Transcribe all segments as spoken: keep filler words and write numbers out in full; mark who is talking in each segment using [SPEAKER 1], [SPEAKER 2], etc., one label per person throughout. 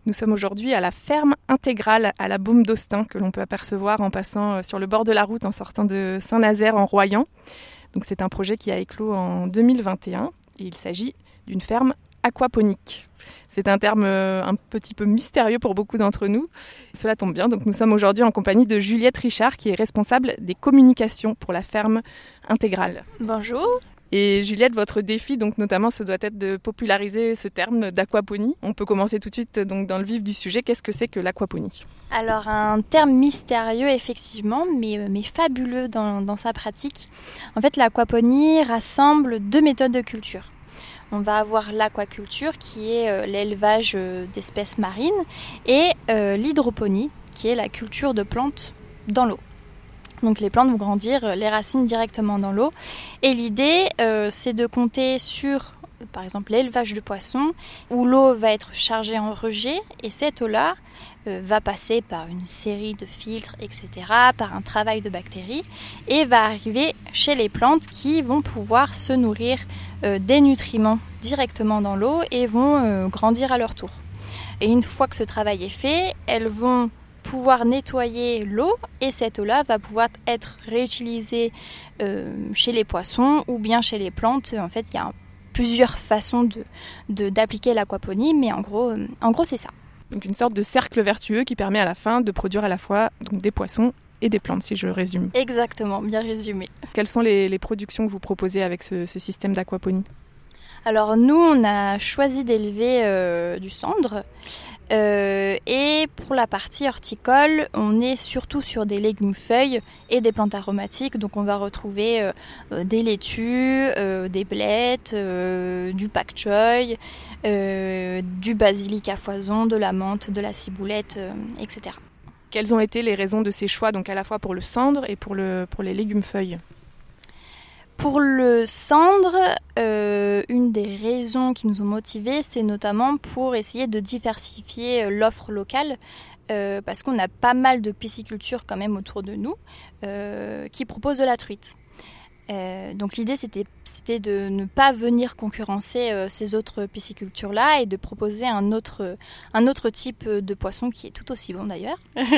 [SPEAKER 1] Nous sommes aujourd'hui à la ferme intégrale à la Baume d'Austin que l'on peut apercevoir en passant sur le bord de la route en sortant de Saint-Nazaire en Royan. Donc c'est un projet qui a éclos en deux mille vingt et un et il s'agit d'une ferme aquaponique. C'est un terme un petit peu mystérieux pour beaucoup d'entre nous. Cela tombe bien, donc nous sommes aujourd'hui en compagnie de Juliette Richard qui est responsable des communications pour la ferme intégrale.
[SPEAKER 2] Bonjour.
[SPEAKER 1] Et Juliette, votre défi, donc notamment, ce doit être de populariser ce terme d'aquaponie. On peut commencer tout de suite donc, dans le vif du sujet. Qu'est-ce que c'est que l'aquaponie ?
[SPEAKER 2] Alors, un terme mystérieux, effectivement, mais, mais fabuleux dans, dans sa pratique. En fait, l'aquaponie rassemble deux méthodes de culture. On va avoir l'aquaculture, qui est euh, l'élevage euh, d'espèces marines, et euh, l'hydroponie, qui est la culture de plantes dans l'eau. Donc les plantes vont grandir les racines directement dans l'eau. Et l'idée, euh, c'est de compter sur, par exemple, l'élevage de poissons, où l'eau va être chargée en rejet, et cette eau-là euh, va passer par une série de filtres, et cetera, par un travail de bactéries, et va arriver chez les plantes qui vont pouvoir se nourrir euh, des nutriments directement dans l'eau et vont euh, grandir à leur tour. Et une fois que ce travail est fait, elles vont pouvoir nettoyer l'eau et cette eau-là va pouvoir être réutilisée euh, chez les poissons ou bien chez les plantes. En fait, il y a plusieurs façons de, de, d'appliquer l'aquaponie, mais en gros, euh, en gros, c'est ça.
[SPEAKER 1] Donc une sorte de cercle vertueux qui permet à la fin de produire à la fois donc, des poissons et des plantes, si je résume.
[SPEAKER 2] Exactement, bien résumé.
[SPEAKER 1] Quelles sont les, les productions que vous proposez avec ce, ce système d'aquaponie ?
[SPEAKER 2] Alors nous, on a choisi d'élever euh, du cendre. Euh, et pour la partie horticole, on est surtout sur des légumes-feuilles et des plantes aromatiques. Donc on va retrouver euh, des laitues, euh, des blettes, euh, du pak choy, euh, du basilic à foison, de la menthe, de la ciboulette, euh, et cetera.
[SPEAKER 1] Quelles ont été les raisons de ces choix, donc à la fois pour le cendre et pour, le, pour les légumes-feuilles ?
[SPEAKER 2] Pour le cendre, euh, une des raisons qui nous ont motivés, c'est notamment pour essayer de diversifier l'offre locale, euh, parce qu'on a pas mal de piscicultures quand même autour de nous euh, qui proposent de la truite. Euh, donc l'idée c'était, c'était de ne pas venir concurrencer euh, ces autres piscicultures-là et de proposer un autre, un autre type de poisson qui est tout aussi bon d'ailleurs.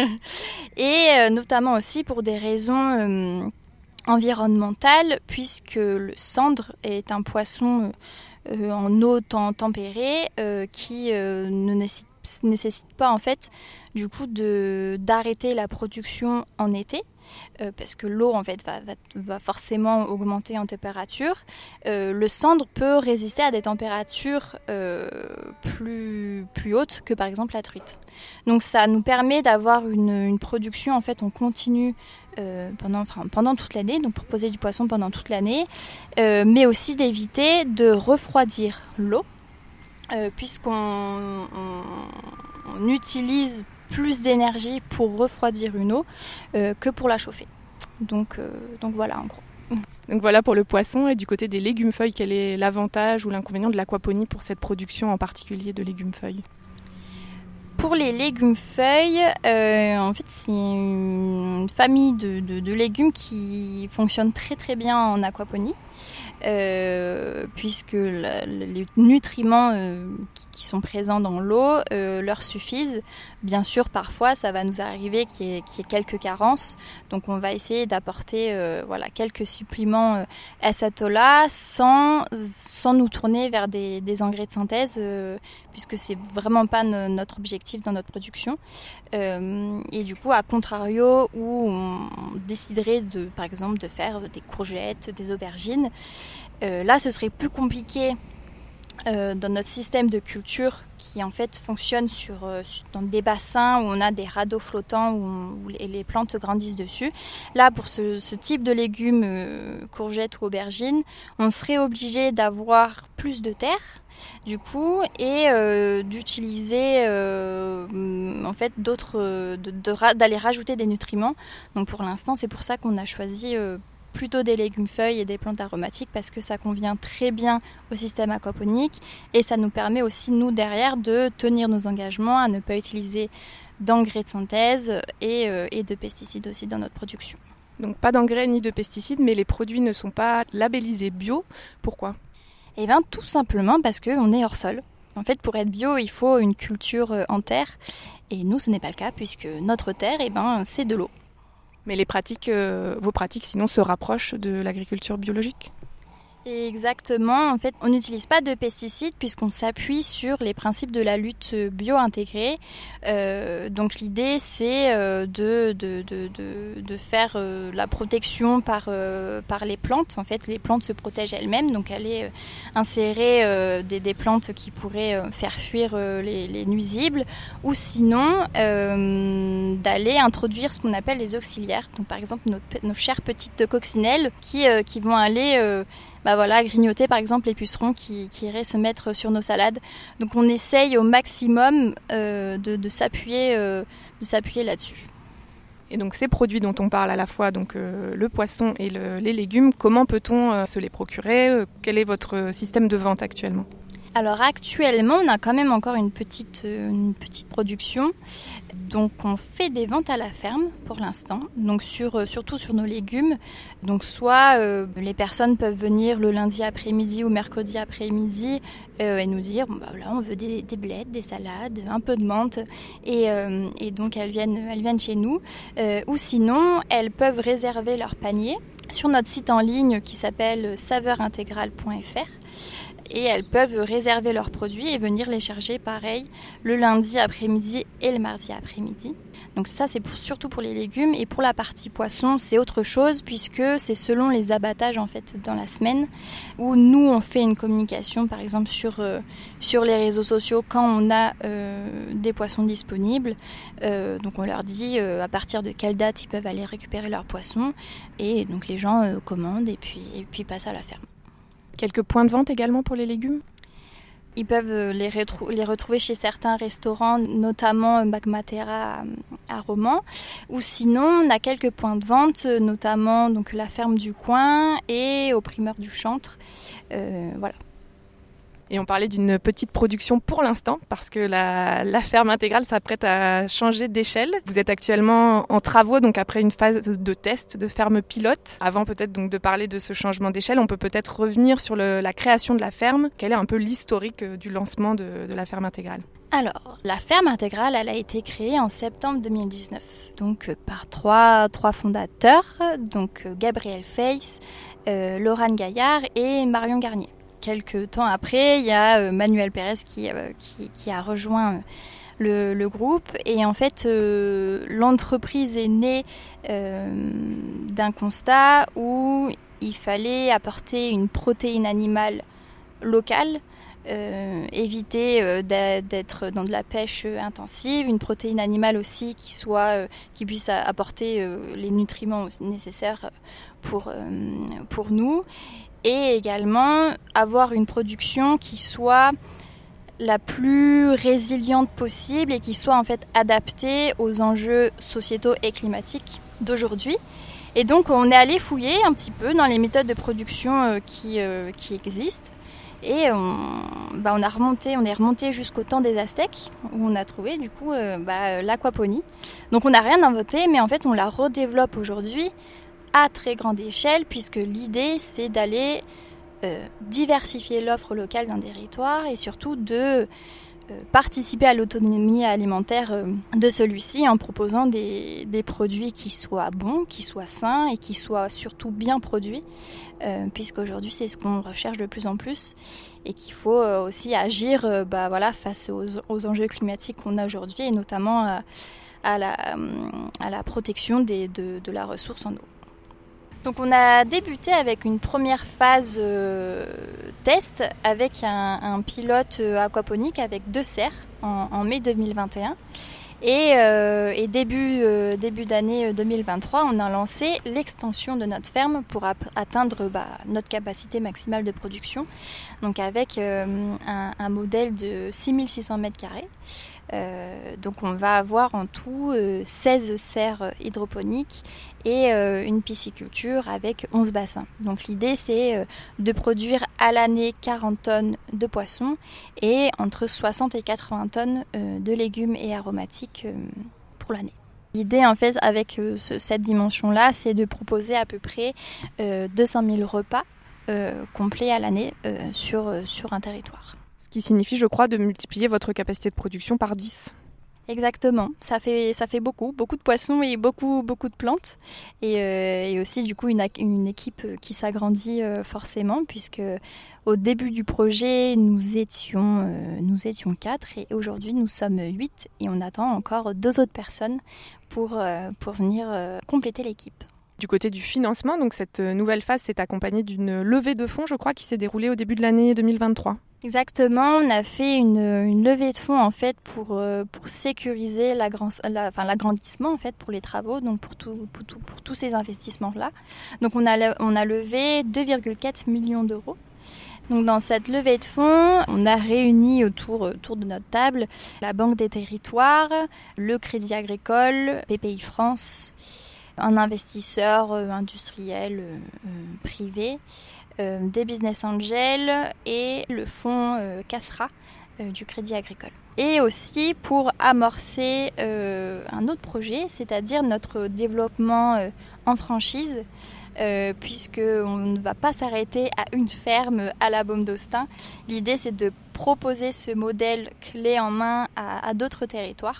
[SPEAKER 2] Et euh, notamment aussi pour des raisons Euh, environnementale, puisque le cendre est un poisson euh, en eau temps tempérée euh, qui euh, ne nécessite, nécessite pas en fait du coup de, d'arrêter la production en été. Euh, parce que l'eau en fait va, va, va forcément augmenter en température. Euh, le cendre peut résister à des températures euh, plus, plus hautes que par exemple la truite. Donc ça nous permet d'avoir une, une production en fait en continu euh, pendant, enfin, pendant toute l'année, donc proposer du poisson pendant toute l'année, euh, mais aussi d'éviter de refroidir l'eau, euh, puisqu'on on, on utilise plus d'énergie pour refroidir une eau euh, que pour la chauffer. Donc, euh, donc voilà en gros.
[SPEAKER 1] Donc voilà pour le poisson. Et du côté des légumes-feuilles, quel est l'avantage ou l'inconvénient de l'aquaponie pour cette production en particulier de légumes-feuilles ?
[SPEAKER 2] Pour les légumes-feuilles, euh, en fait c'est une famille de, de, de légumes qui fonctionne très très bien en aquaponie. Euh, puisque la, les nutriments euh, qui, qui sont présents dans l'eau euh, leur suffisent. Bien sûr, parfois, ça va nous arriver qu'il y ait, qu'il y ait quelques carences. Donc, on va essayer d'apporter euh, voilà, quelques suppléments euh, à cette eau-là sans, sans nous tourner vers des, des engrais de synthèse, euh, puisque c'est vraiment pas no, notre objectif dans notre production. Euh, et du coup, à contrario, où on déciderait, de, par exemple, de faire des courgettes, des aubergines, Euh, là, ce serait plus compliqué euh, dans notre système de culture qui en fait fonctionne sur, euh, dans des bassins où on a des radeaux flottants où, on, où les, les plantes grandissent dessus. Là, pour ce, ce type de légumes, euh, courgettes ou aubergines, on serait obligé d'avoir plus de terre, du coup, et euh, d'utiliser euh, en fait d'autres, de, de, d'aller rajouter des nutriments. Donc pour l'instant, c'est pour ça qu'on a choisi euh, plutôt des légumes-feuilles et des plantes aromatiques parce que ça convient très bien au système aquaponique et ça nous permet aussi, nous, derrière, de tenir nos engagements, à ne pas utiliser d'engrais de synthèse et, euh, et de pesticides aussi dans notre production.
[SPEAKER 1] Donc pas d'engrais ni de pesticides, mais les produits ne sont pas labellisés bio. Pourquoi ?
[SPEAKER 2] Eh bien, tout simplement parce qu'on est hors sol. En fait, pour être bio, il faut une culture en terre. Et nous, ce n'est pas le cas puisque notre terre, eh ben, c'est de l'eau.
[SPEAKER 1] Mais les pratiques, euh, vos pratiques, sinon, se rapprochent de l'agriculture biologique ?
[SPEAKER 2] Exactement. En fait, on n'utilise pas de pesticides puisqu'on s'appuie sur les principes de la lutte bio-intégrée. Euh, donc l'idée, c'est euh, de, de, de, de, de faire euh, la protection par, euh, par les plantes. En fait, les plantes se protègent elles-mêmes. Donc aller euh, insérer euh, des, des plantes qui pourraient euh, faire fuir euh, les, les nuisibles. Ou sinon, euh, d'aller introduire ce qu'on appelle les auxiliaires. Donc par exemple, nos, nos chères petites coccinelles qui, euh, qui vont aller... Euh, Bah voilà, grignoter par exemple les pucerons qui, qui iraient se mettre sur nos salades. Donc on essaye au maximum euh, de, de, s'appuyer, euh, de s'appuyer là-dessus.
[SPEAKER 1] Et donc ces produits dont on parle à la fois, donc euh, le poisson et le, les légumes, comment peut-on euh, se les procurer ? Quel est votre système de vente actuellement ?
[SPEAKER 2] Alors actuellement, on a quand même encore une petite, euh, une petite production. Donc on fait des ventes à la ferme pour l'instant, donc sur, euh, surtout sur nos légumes. Donc soit euh, les personnes peuvent venir le lundi après-midi ou mercredi après-midi euh, et nous dire bon, bah, voilà, on veut des, des blettes, des salades, un peu de menthe. Et, euh, et donc elles viennent, elles viennent chez nous. Euh, ou sinon, elles peuvent réserver leur panier sur notre site en ligne qui s'appelle saveur intégrale point f r. Et elles peuvent réserver leurs produits et venir les charger pareil le lundi après-midi et le mardi après-midi. Donc ça c'est pour, surtout pour les légumes. Et pour la partie poisson c'est autre chose puisque c'est selon les abattages en fait dans la semaine où nous on fait une communication par exemple sur, euh, sur les réseaux sociaux quand on a euh, des poissons disponibles. Euh, donc on leur dit euh, à partir de quelle date ils peuvent aller récupérer leurs poissons et donc les gens euh, commandent et puis, et puis passent à la ferme.
[SPEAKER 1] Quelques points de vente également pour les légumes ?
[SPEAKER 2] Ils peuvent les, retrou- les retrouver chez certains restaurants, notamment Magmatera à, à Romans. Ou sinon, on a quelques points de vente, notamment donc, la ferme du coin et au primeur du Chantre. Euh, voilà.
[SPEAKER 1] Et on parlait d'une petite production pour l'instant, parce que la, la ferme intégrale s'apprête à changer d'échelle. Vous êtes actuellement en travaux, donc après une phase de test de ferme pilote. Avant peut-être donc de parler de ce changement d'échelle, on peut peut-être revenir sur le, la création de la ferme. Quel est un peu l'historique du lancement de, de la ferme intégrale ?
[SPEAKER 2] Alors, la ferme intégrale, elle a été créée en septembre deux mille dix-neuf, donc par trois, trois fondateurs, donc Gabriel Feiss, euh, Laurent Gaillard et Marion Garnier. Quelques temps après, il y a euh, Manuel Pérez qui, euh, qui, qui a rejoint euh, le, le groupe. Et en fait, euh, l'entreprise est née euh, d'un constat où il fallait apporter une protéine animale locale, euh, éviter euh, d'être dans de la pêche intensive, une protéine animale aussi qui, soit, euh, qui puisse apporter euh, les nutriments nécessaires pour, euh, pour nous. Et également avoir une production qui soit la plus résiliente possible et qui soit en fait adaptée aux enjeux sociétaux et climatiques d'aujourd'hui. Et donc on est allé fouiller un petit peu dans les méthodes de production euh, qui, euh, qui existent. Et on, bah on, a remonté, on est remonté jusqu'au temps des Aztèques où on a trouvé du coup euh, bah, l'aquaponie. Donc on n'a rien inventé mais en fait on la redéveloppe aujourd'hui à très grande échelle, puisque l'idée c'est d'aller euh, diversifier l'offre locale d'un territoire et surtout de euh, participer à l'autonomie alimentaire euh, de celui-ci en proposant des, des produits qui soient bons, qui soient sains et qui soient surtout bien produits, euh, puisqu'aujourd'hui c'est ce qu'on recherche de plus en plus et qu'il faut euh, aussi agir euh, bah, voilà, face aux, aux enjeux climatiques qu'on a aujourd'hui et notamment euh, à, la, à la protection des, de, de la ressource en eau. Donc on a débuté avec une première phase euh, test avec un, un pilote euh, aquaponique avec deux serres en, en mai deux mille vingt et un. Et, euh, et début, euh, début d'année deux mille vingt-trois, on a lancé l'extension de notre ferme pour ap- atteindre bah, notre capacité maximale de production. Donc avec euh, un, un modèle de six mille six cents mètres carrés. Euh, donc on va avoir en tout euh, seize serres hydroponiques et euh, une pisciculture avec onze bassins. Donc l'idée c'est euh, de produire à l'année quarante tonnes de poissons et entre soixante et quatre-vingts tonnes euh, de légumes et aromatiques euh, pour l'année. L'idée en fait avec euh, ce, cette dimension-là, c'est de proposer à peu près euh, deux cent mille repas euh, complets à l'année euh, sur, euh, sur un territoire.
[SPEAKER 1] Ce qui signifie, je crois, de multiplier votre capacité de production par dix.
[SPEAKER 2] Exactement, ça fait, ça fait beaucoup, beaucoup de poissons et beaucoup, beaucoup de plantes. Et, euh, et aussi, du coup, une, une équipe qui s'agrandit euh, forcément, puisque au début du projet, nous étions, euh, nous étions quatre et aujourd'hui, nous sommes huit et on attend encore deux autres personnes pour, euh, pour venir euh, compléter l'équipe.
[SPEAKER 1] Du côté du financement, donc cette nouvelle phase s'est accompagnée d'une levée de fonds, je crois, qui s'est déroulée au début de l'année deux mille vingt-trois.
[SPEAKER 2] Exactement, on a fait une, une levée de fonds en fait pour, euh, pour sécuriser l'agrand, la, enfin, l'agrandissement en fait pour les travaux, donc pour, tout, pour, tout, pour tous ces investissements-là. Donc on a, on a levé deux virgule quatre millions d'euros. Donc dans cette levée de fonds, on a réuni autour, autour de notre table la Banque des Territoires, le Crédit Agricole, B P I France, un investisseur euh, industriel euh, euh, privé, euh, des business angels et le fonds euh, Cassera euh, du Crédit Agricole. Et aussi pour amorcer euh, un autre projet, c'est-à-dire notre développement euh, en franchise, euh, puisqu'on ne va pas s'arrêter à une ferme à la Baume d'Austin. L'idée, c'est de proposer ce modèle clé en main à, à d'autres territoires.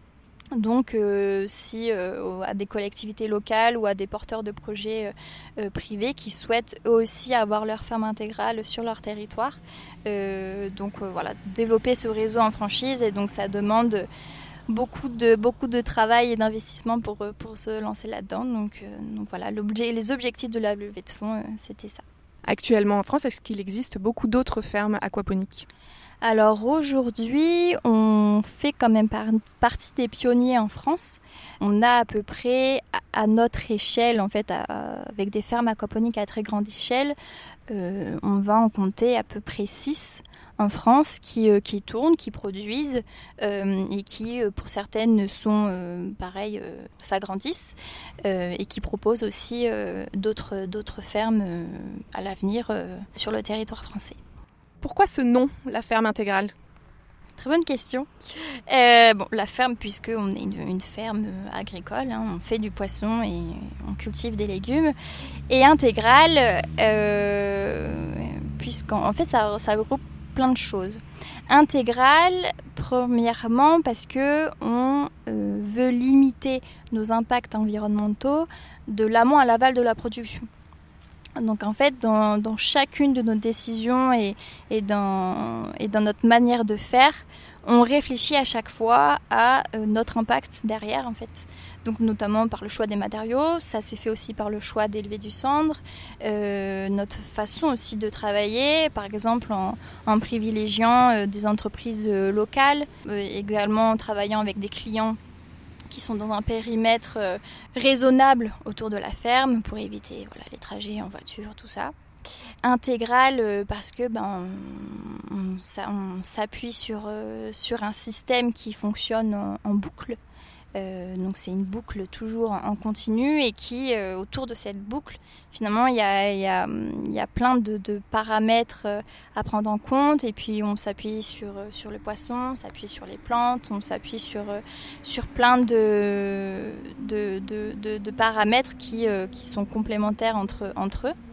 [SPEAKER 2] Donc, euh, si euh, à des collectivités locales ou à des porteurs de projets euh, euh, privés qui souhaitent eux aussi avoir leur ferme intégrale sur leur territoire. Euh, donc euh, voilà, développer ce réseau en franchise et donc ça demande beaucoup de, beaucoup de travail et d'investissement pour, pour se lancer là-dedans. Donc, euh, donc voilà, l'objet, les objectifs de la levée de fonds, euh, c'était ça.
[SPEAKER 1] Actuellement en France, est-ce qu'il existe beaucoup d'autres fermes aquaponiques ?
[SPEAKER 2] Alors aujourd'hui, on fait quand même par- partie des pionniers en France. On a à peu près, à, à notre échelle, en fait, à, avec des fermes aquaponiques à très grande échelle, euh, on va en compter à peu près six en France qui, euh, qui tournent, qui produisent euh, et qui, euh, pour certaines, sont euh, pareil, euh, s'agrandissent euh, et qui proposent aussi euh, d'autres, d'autres fermes euh, à l'avenir euh, sur le territoire français.
[SPEAKER 1] Pourquoi ce nom, la ferme intégrale ?
[SPEAKER 2] Très bonne question. Euh, bon, la ferme, puisqu'on est une, une ferme agricole, hein, on fait du poisson et on cultive des légumes. Et intégrale, euh, puisqu'en en fait, ça, ça regroupe plein de choses. Intégrale, premièrement, parce qu'on euh, veut limiter nos impacts environnementaux de l'amont à l'aval de la production. Donc en fait, dans, dans chacune de nos décisions et, et, dans, et dans notre manière de faire, on réfléchit à chaque fois à euh, notre impact derrière en fait. Donc notamment par le choix des matériaux, ça s'est fait aussi par le choix d'élever du cendre, euh, notre façon aussi de travailler, par exemple en, en privilégiant euh, des entreprises euh, locales, euh, également en travaillant avec des clients qui sont dans un périmètre euh, raisonnable autour de la ferme pour éviter voilà, les trajets en voiture, tout ça. Intégrale euh, parce que ben, on, on, on s'appuie sur, euh, sur un système qui fonctionne en, en boucle. Euh, donc c'est une boucle toujours en, en continu et qui, euh, autour de cette boucle, finalement, il y a, y a, y a plein de, de paramètres euh, à prendre en compte. Et puis on s'appuie sur, sur le poisson, on s'appuie sur les plantes, on s'appuie sur, euh, sur plein de, de, de, de, de paramètres qui, euh, qui sont complémentaires entre, entre eux.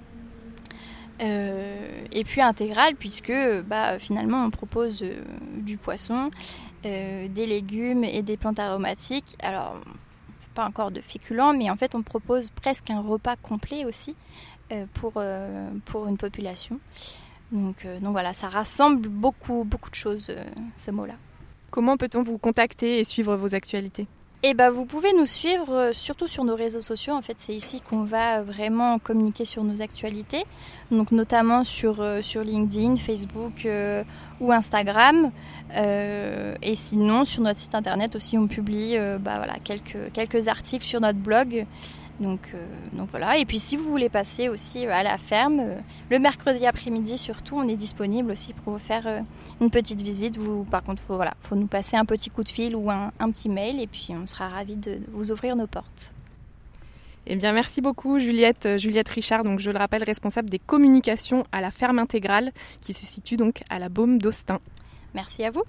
[SPEAKER 2] Euh, et puis intégrale puisque bah, finalement on propose euh, du poisson, euh, des légumes et des plantes aromatiques. Alors on ne fait pas encore de féculents, mais en fait on propose presque un repas complet aussi euh, pour, euh, pour une population. Donc, euh, donc voilà, ça rassemble beaucoup, beaucoup de choses, euh, ce mot-là.
[SPEAKER 1] Comment peut-on vous contacter et suivre vos actualités ?
[SPEAKER 2] Eh ben, vous pouvez nous suivre euh, surtout sur nos réseaux sociaux. En fait, c'est ici qu'on va vraiment communiquer sur nos actualités. Donc, notamment sur, euh, sur LinkedIn, Facebook euh, ou Instagram. Euh, et sinon, sur notre site internet aussi, on publie euh, bah, voilà, quelques, quelques articles sur notre blog. Donc, euh, donc voilà. Et puis si vous voulez passer aussi à la ferme, euh, le mercredi après-midi surtout, on est disponible aussi pour vous faire euh, une petite visite. Vous, par contre, faut voilà, faut nous passer un petit coup de fil ou un, un petit mail et puis on sera ravis de vous ouvrir nos portes.
[SPEAKER 1] Eh bien, merci beaucoup Juliette, Juliette Richard, donc je le rappelle, responsable des communications à la ferme intégrale qui se situe donc à la Baume d'Austin.
[SPEAKER 2] Merci à vous.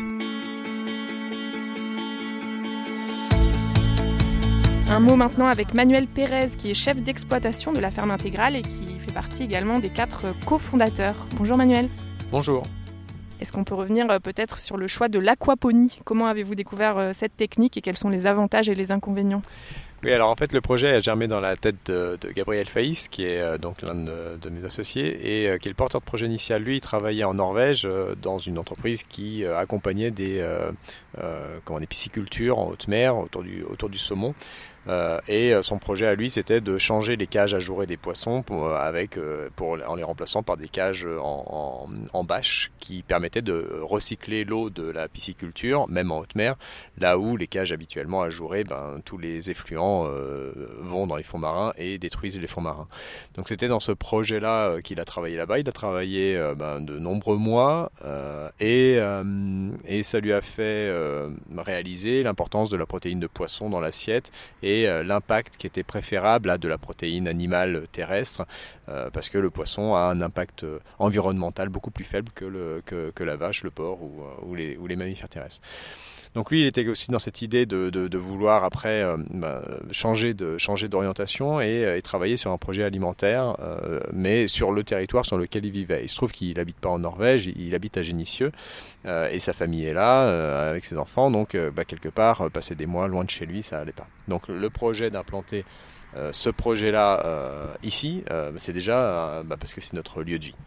[SPEAKER 1] Un mot maintenant avec Manuel Pérez, qui est chef d'exploitation de la ferme intégrale et qui fait partie également des quatre cofondateurs. Bonjour Manuel.
[SPEAKER 3] Bonjour.
[SPEAKER 1] Est-ce qu'on peut revenir euh, peut-être sur le choix de l'aquaponie? Comment avez-vous découvert euh, cette technique et quels sont les avantages et les inconvénients?
[SPEAKER 3] Oui, alors en fait le projet a germé dans la tête de, de Gabriel Faïs, qui est euh, donc l'un de, de mes associés et euh, qui est le porteur de projet initial. Lui, il travaillait en Norvège euh, dans une entreprise qui euh, accompagnait des, euh, euh, comment, des piscicultures en haute mer autour du, autour du saumon. Euh, et euh, son projet à lui, c'était de changer les cages ajourées des poissons pour, euh, avec, euh, pour, en les remplaçant par des cages en, en, en bâche qui permettaient de recycler l'eau de la pisciculture, même en haute mer, là où les cages habituellement ajourées, ben, tous les effluents euh, vont dans les fonds marins et détruisent les fonds marins. Donc c'était dans ce projet-là euh, qu'il a travaillé là-bas. Il a travaillé euh, ben, de nombreux mois euh, et, euh, et ça lui a fait euh, réaliser l'importance de la protéine de poisson dans l'assiette et l'impact qui était préférable à de la protéine animale terrestre, euh, parce que le poisson a un impact environnemental beaucoup plus faible que, le, que, que la vache, le porc ou, ou, les, ou les mammifères terrestres. Donc lui, il était aussi dans cette idée de, de, de vouloir après euh, bah, changer, de, changer d'orientation et, et travailler sur un projet alimentaire, euh, mais sur le territoire sur lequel il vivait. Il se trouve qu'il n'habite pas en Norvège, il habite à Génissieux, euh, et sa famille est là, euh, avec ses enfants, donc euh, bah, quelque part, euh, passer des mois loin de chez lui, ça n'allait pas. Donc le projet d'implanter euh, ce projet-là euh, ici, euh, c'est déjà euh, bah, parce que c'est notre lieu de vie.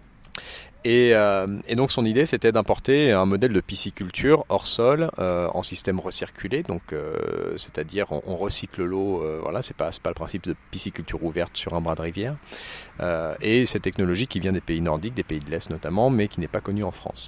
[SPEAKER 3] Et, euh, et donc son idée, c'était d'importer un modèle de pisciculture hors sol euh, en système recirculé, donc euh, c'est-à-dire on, on recycle l'eau. Euh, voilà, c'est pas c'est pas le principe de pisciculture ouverte sur un bras de rivière. Euh, et cette technologie qui vient des pays nordiques, des pays de l'Est notamment, mais qui n'est pas connue en France.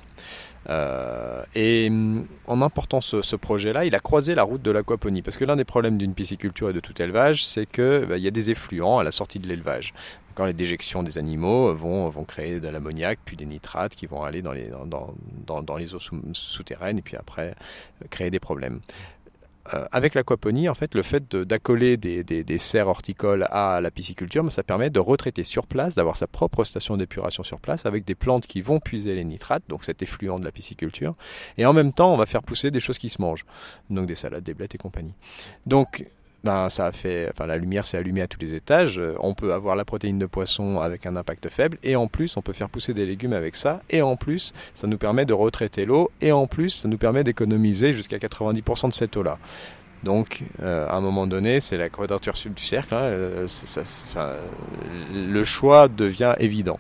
[SPEAKER 3] Euh, et en important ce, ce projet-là, il a croisé la route de l'aquaponie, parce que l'un des problèmes d'une pisciculture et de tout élevage, c'est que bah, y a des effluents à la sortie de l'élevage. Quand les déjections des animaux vont, vont créer de l'ammoniac, puis des nitrates qui vont aller dans les, dans, dans, dans les eaux sous, souterraines et puis après créer des problèmes. Euh, avec l'aquaponie, en fait, le fait de, d'accoler des, des, des serres horticoles à la pisciculture, ça permet de retraiter sur place, d'avoir sa propre station d'épuration sur place avec des plantes qui vont puiser les nitrates, donc cet effluent de la pisciculture. Et en même temps, on va faire pousser des choses qui se mangent, donc des salades, des blettes et compagnie. Donc, ben, ça a fait, enfin, la lumière s'est allumée à tous les étages. On peut avoir la protéine de poisson avec un impact faible, et en plus, on peut faire pousser des légumes avec ça, et en plus, ça nous permet de retraiter l'eau, et en plus, ça nous permet d'économiser jusqu'à quatre-vingt-dix pour cent de cette eau-là. Donc, euh, à un moment donné, c'est la quadrature du cercle. Hein, euh, c'est, ça, ça, le choix devient évident.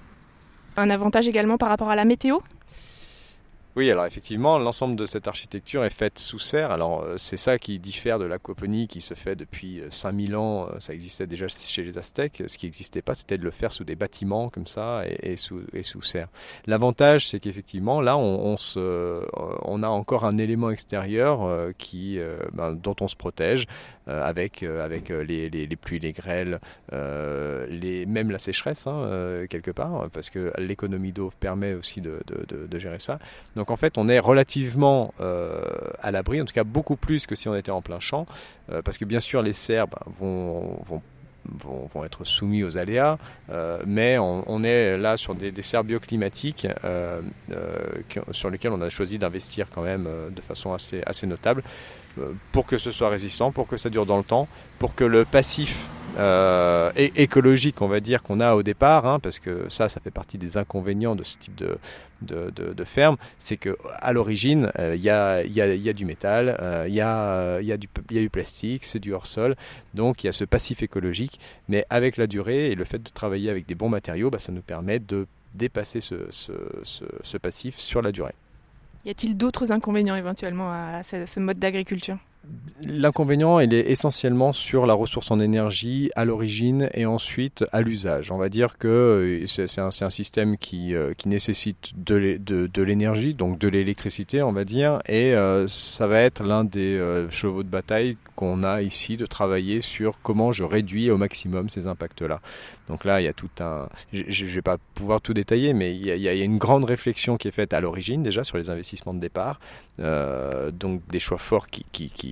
[SPEAKER 1] Un avantage également par rapport à la météo ?
[SPEAKER 3] Oui, alors effectivement, l'ensemble de cette architecture est faite sous serre. Alors c'est ça qui diffère de l'aquaponie qui se fait depuis cinq mille ans. Ça existait déjà chez les Aztèques. Ce qui n'existait pas, c'était de le faire sous des bâtiments comme ça et, et, sous, et sous serre. L'avantage, c'est qu'effectivement, là, on, on, se, on a encore un élément extérieur qui, ben, dont on se protège avec, avec les, les, les pluies, les grêles, euh, les, même la sécheresse, hein, quelque part, parce que l'économie d'eau permet aussi de, de, de, de gérer ça. Donc en fait, on est relativement euh, à l'abri, en tout cas beaucoup plus que si on était en plein champ, euh, parce que bien sûr les serres ben, vont, vont, vont, vont être soumis aux aléas, euh, mais on, on est là sur des, des serres bioclimatiques euh, euh, qui, sur lesquelles on a choisi d'investir quand même euh, de façon assez, assez notable, euh, pour que ce soit résistant, pour que ça dure dans le temps, pour que le passif Euh, é- écologique, on va dire, qu'on a au départ, hein, parce que ça, ça fait partie des inconvénients de ce type de, de, de, de ferme, c'est qu'à l'origine, il euh, y, a, y, a, y a du métal, il euh, y, a, y, a du, y a du plastique, c'est du hors-sol, donc il y a ce passif écologique, mais avec la durée et le fait de travailler avec des bons matériaux, bah, ça nous permet de dépasser ce, ce, ce, ce passif sur la durée.
[SPEAKER 1] Y a-t-il d'autres inconvénients éventuellement à ce, ce mode d'agriculture ?
[SPEAKER 3] L'inconvénient, il est essentiellement sur la ressource en énergie à l'origine et ensuite à l'usage. On va dire que c'est, c'est, un, c'est un système qui, euh, qui nécessite de, de, de l'énergie, donc de l'électricité, on va dire, et euh, ça va être l'un des euh, chevaux de bataille qu'on a ici, de travailler sur comment je réduis au maximum ces impacts-là. Donc là, il y a tout un... Je ne vais pas pouvoir tout détailler, mais il y, a, il y a une grande réflexion qui est faite à l'origine déjà sur les investissements de départ, euh, donc des choix forts qui, qui, qui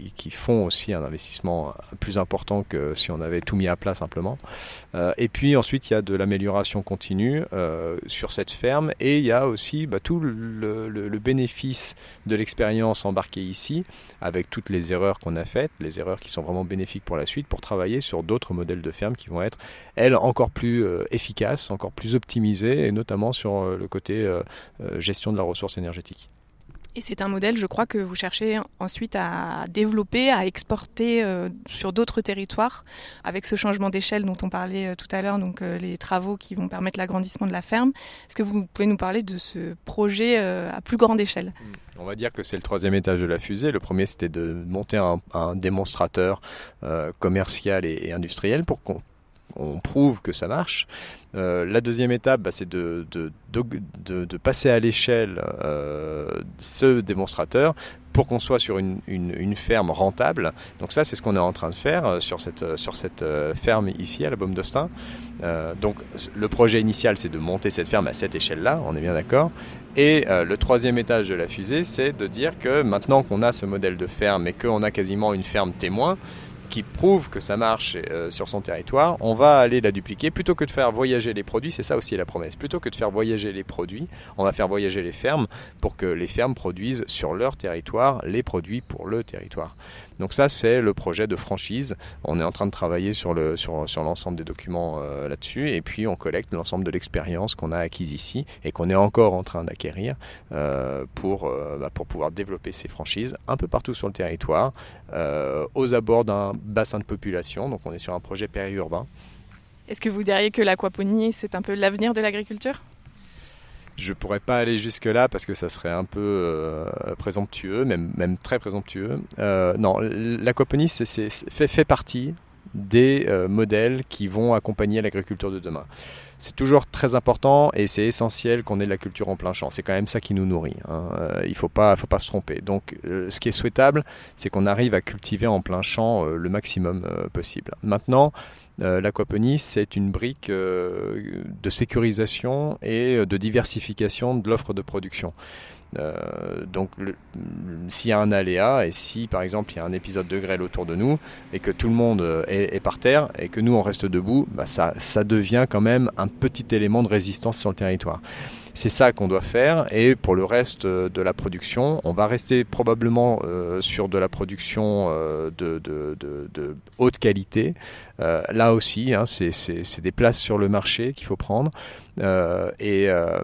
[SPEAKER 3] qui, qui font aussi un investissement plus important que si on avait tout mis à plat simplement. Euh, et puis ensuite, il y a de l'amélioration continue euh, sur cette ferme, et il y a aussi bah, tout le, le, le bénéfice de l'expérience embarquée ici, avec toutes les erreurs qu'on a faites, les erreurs qui sont vraiment bénéfiques pour la suite, pour travailler sur d'autres modèles de ferme qui vont être, elles, encore plus euh, efficaces, encore plus optimisées, et notamment sur euh, le côté euh, euh, gestion de la ressource énergétique.
[SPEAKER 1] Et c'est un modèle, je crois, que vous cherchez ensuite à développer, à exporter euh, sur d'autres territoires, avec ce changement d'échelle dont on parlait euh, tout à l'heure, donc euh, les travaux qui vont permettre l'agrandissement de la ferme. Est-ce que vous pouvez nous parler de ce projet euh, à plus grande échelle ?
[SPEAKER 3] On va dire que c'est le troisième étage de la fusée. Le premier, c'était de monter un, un démonstrateur euh, commercial et, et industriel pour qu'on on prouve que ça marche. Euh, la deuxième étape, bah, c'est de, de, de, de, de passer à l'échelle euh, ce démonstrateur pour qu'on soit sur une, une, une ferme rentable. Donc ça, c'est ce qu'on est en train de faire sur cette, sur cette ferme ici, à la Baume d'Austin. Euh, donc le projet initial, c'est de monter cette ferme à cette échelle-là, on est bien d'accord. Et euh, le troisième étage de la fusée, c'est de dire que maintenant qu'on a ce modèle de ferme et qu'on a quasiment une ferme témoin, qui prouve que ça marche euh, sur son territoire, on va aller la dupliquer. Plutôt que de faire voyager les produits, c'est ça aussi la promesse, plutôt que de faire voyager les produits, on va faire voyager les fermes pour que les fermes produisent sur leur territoire les produits pour le territoire. Donc ça, c'est le projet de franchise. On est en train de travailler sur, le, sur, sur l'ensemble des documents euh, là-dessus, et puis on collecte l'ensemble de l'expérience qu'on a acquise ici et qu'on est encore en train d'acquérir euh, pour, euh, bah, pour pouvoir développer ces franchises un peu partout sur le territoire, euh, aux abords d'un bassin de population. Donc on est sur un projet périurbain.
[SPEAKER 1] Est-ce que vous diriez que l'aquaponie, c'est un peu l'avenir de l'agriculture ?
[SPEAKER 3] Je ne pourrais pas aller jusque-là parce que ça serait un peu euh, présomptueux, même, même très présomptueux. Euh, non, l'aquaponie c'est, c'est, fait, fait partie des euh, modèles qui vont accompagner l'agriculture de demain. C'est toujours très important et c'est essentiel qu'on ait de la culture en plein champ. C'est quand même ça qui nous nourrit. Hein. Euh, il ne faut pas, faut pas se tromper. Donc, euh, ce qui est souhaitable, c'est qu'on arrive à cultiver en plein champ euh, le maximum euh, possible. Maintenant, Euh, l'aquaponie, c'est une brique euh, de sécurisation et de diversification de l'offre de production. Euh, donc le, s'il y a un aléa et si par exemple il y a un épisode de grêle autour de nous et que tout le monde est, est par terre et que nous on reste debout, bah ça, ça devient quand même un petit élément de résistance sur le territoire. C'est ça qu'on doit faire, et pour le reste de la production, on va rester probablement euh, sur de la production euh, de, de, de, de haute qualité. Euh, là aussi, hein, c'est, c'est, c'est des places sur le marché qu'il faut prendre. Euh, et, euh,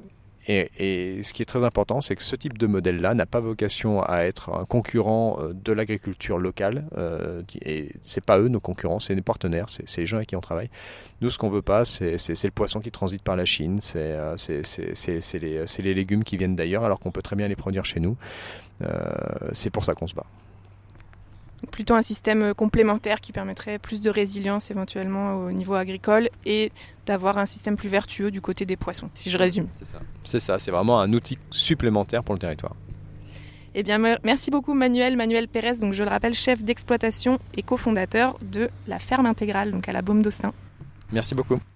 [SPEAKER 3] et, et ce qui est très important, c'est que ce type de modèle-là n'a pas vocation à être un concurrent de l'agriculture locale. Euh, et c'est pas eux nos concurrents, c'est nos partenaires, c'est, c'est les gens avec qui on travaille. Nous, ce qu'on veut pas, c'est, c'est, c'est le poisson qui transite par la Chine, c'est, c'est, c'est, c'est, c'est, les, c'est les légumes qui viennent d'ailleurs, alors qu'on peut très bien les produire chez nous. Euh, c'est pour ça qu'on se bat.
[SPEAKER 1] Plutôt un système complémentaire qui permettrait plus de résilience éventuellement au niveau agricole et d'avoir un système plus vertueux du côté des poissons, si je résume.
[SPEAKER 3] C'est ça, c'est, ça, c'est vraiment un outil supplémentaire pour le territoire.
[SPEAKER 1] Eh bien, merci beaucoup Manuel, Manuel Pérez, donc je le rappelle, chef d'exploitation et cofondateur de la ferme intégrale, donc à la Baume d'Austin.
[SPEAKER 3] Merci beaucoup.